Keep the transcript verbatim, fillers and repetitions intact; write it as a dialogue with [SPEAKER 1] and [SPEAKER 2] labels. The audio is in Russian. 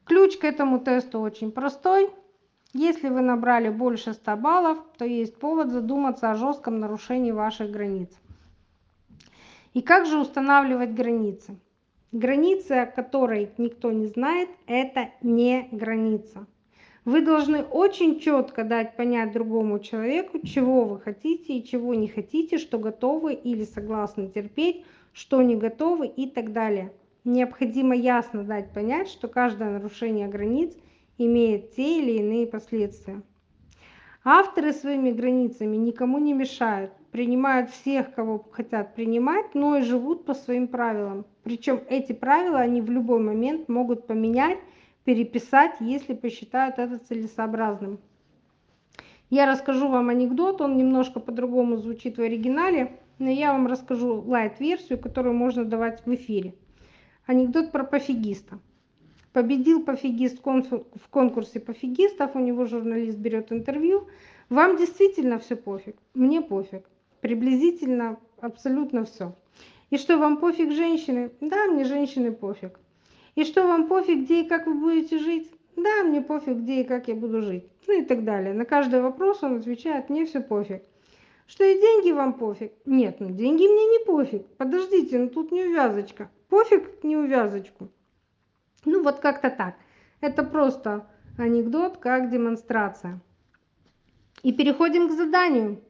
[SPEAKER 1] Ключ к этому тесту очень простой. Если вы набрали больше ста баллов, то есть повод задуматься о жестком нарушении ваших границ. И как же устанавливать границы? Граница, которой никто не знает, это не граница. Вы должны очень четко дать понять другому человеку, чего вы хотите и чего не хотите, что готовы или согласны терпеть, что не готовы и так далее. Необходимо ясно дать понять, что каждое нарушение границ имеет те или иные последствия. Авторы своими границами никому не мешают, принимают всех, кого хотят принимать, но и живут по своим правилам. Причем эти правила они в любой момент могут поменять, переписать, если посчитают это целесообразным. Я расскажу вам анекдот, он немножко по-другому звучит в оригинале, но я вам расскажу лайт-версию, которую можно давать в эфире. Анекдот про пофигиста. Победил пофигист в конкурсе пофигистов, у него журналист берет интервью. Вам действительно все пофиг? Мне пофиг. Приблизительно абсолютно все. И что, вам пофиг женщины? Да, мне женщины пофиг. И что, вам пофиг, где и как вы будете жить? Да, мне пофиг, где и как я буду жить. Ну и так далее. На каждый вопрос он отвечает, мне все пофиг. Что и деньги вам пофиг? Нет, ну деньги мне не пофиг. Подождите, ну тут не увязочка. Пофиг не увязочку. Ну вот как-то так. Это просто анекдот как демонстрация. И переходим к заданию.